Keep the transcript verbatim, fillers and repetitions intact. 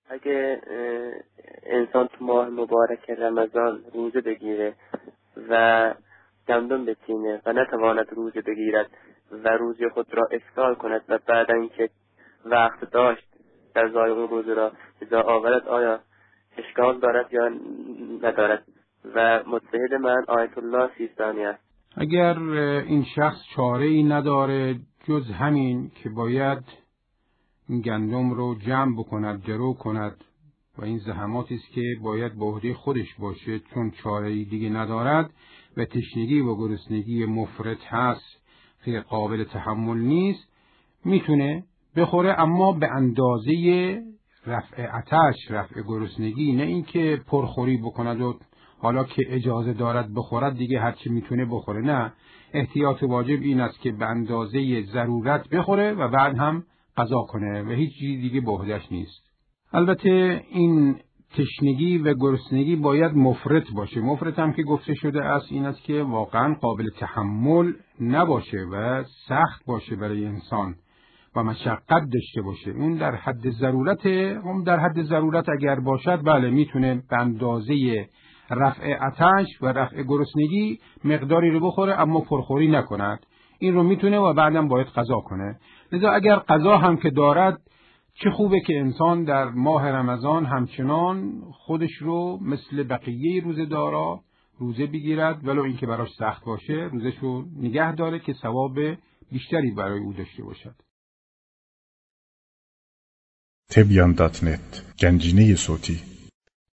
اگه انسان تو ماه مبارک رمضان روزه بگیره و گندم بچینه و نتواند روزه بگیرد و روزه خود را افطار کند و بعدن که وقت داشت در ازای اون روزه را اجا آورد، آیا اشکال دارد یا ندارد؟ و مجتهد من آیت الله سیستانی است. اگر این شخص چاره ای نداره جز همین که باید این گندم رو جمع بکند، درو کند و این زحماتی است که باید به عهده خودش باشه، چون چاره ای دیگه ندارد و تشنگی و گرسنگی مفرط هست که قابل تحمل نیست، میتونه بخوره، اما به اندازه رفع آتش، رفع گرسنگی، نه اینکه پرخوری بکند و حالا که اجازه دارد بخورد دیگه هرچی میتونه بخوره. نه، احتیاط واجب این است که به اندازه ضرورت بخوره و بعد هم قضا کنه و هیچ چیز دیگه به عهده‌اش نیست. البته این تشنگی و گرسنگی باید مفرط باشه. مفرط هم که گفته شده است این است که واقعا قابل تحمل نباشه و سخت باشه برای انسان و مشقت داشته باشه. اون در حد ضرورت، اون در حد ضرورت اگر باشد بله میتونه به اندازه رفع آتش و رفع گرسنگی مقداری رو بخوره اما پرخوری نکند. این رو میتونه و بعدم باید قضا کنه. لذا اگر قضا هم که دارد، چه خوبه که انسان در ماه رمضان همچنان خودش رو مثل بقیه روزه‌دارا روزه بگیرد، ولو اینکه براش سخت باشه روزش رو نگه داره که ثواب بیشتری برای او داشته باشد. تبیان دات نت، گنجینه صوتی.